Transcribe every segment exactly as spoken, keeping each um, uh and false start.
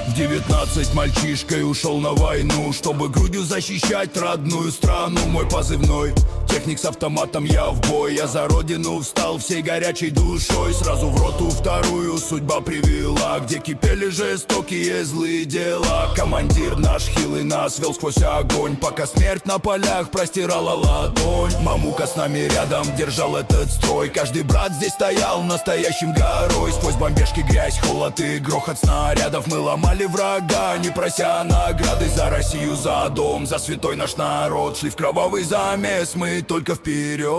В девятнадцать мальчишкой ушел на войну, чтобы грудью защищать родную страну. Мой позывной — техник с автоматом, я в бой. Я за родину встал всей горячей душой. Сразу в роту вторую судьба привела, где кипели жестокие злые дела. Командир наш хилый нас вел сквозь огонь, пока смерть на полях простирала ладонь. Мамука с нами рядом держал этот строй. Каждый брат здесь стоял настоящим горой. Сквозь бомбежки, грязь, холод и грохот снарядов мы ломали врага, не прося награды. За Россию, за дом, за святой наш народ. Шли в кровавый замес мы только вперед.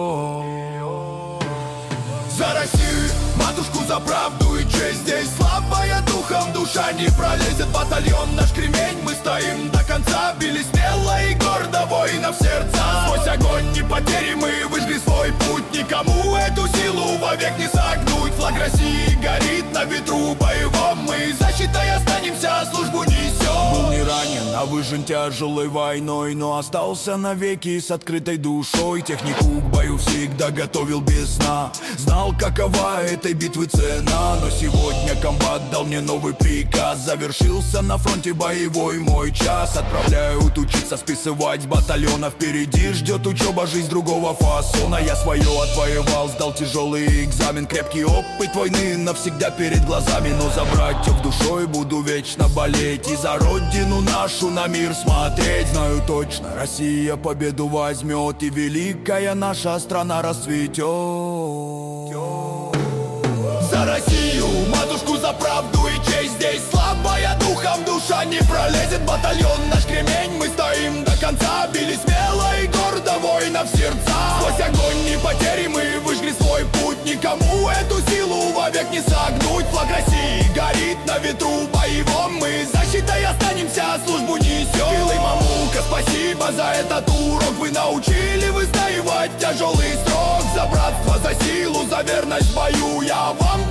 За Россию, матушку, за правду и честь. Здесь слабая духом душа не пролезет. Батальон наш Кремень, мы стоим до конца. Били смело и гордо воинов сердца. Сквозь огонь и потери мы выжгли свой путь. Никому эту силу вовек не согнуть. Флаг России горит на ветру боевом. Мы защитой останемся, службу несем. Был не ранен, а выжжен тяжелой войной, но остался навеки с открытой душой. Технику к бою всегда готовил без сна. Знал, какова этой битвы цена. Но сегодня комбат дал мне новый приказ. Завершился на фронте боевой мой час. Отправляют учиться списывать с батальона. Впереди ждет учеба, жизнь другого фасона. Я свое отвоевал, сдал тяжелый экзамен. Крепкий опыт войны навсегда перед глазами. Но за братьев душой буду вечно болеть. И за родину нашу на мир смотреть. Знаю точно, Россия победу возьмет. И великая наша страна расцветет. За Россию, матушку, за правду и честь. Здесь слабая духом душа не пролезет. Батальон наш Кремень, мы стоим до конца. Били смело и гордо воинов сердца. Сквозь огонь и потери мы выжгли свой путь. Никому эту силу вовек не согнуть. Флаг России горит на ветру боевом. Мы защитой останемся, службу несем. Милый мамука, спасибо за этот урок. Вы научили выстаивать тяжелый срок. За братство, за силу, за верность в бою. Я вам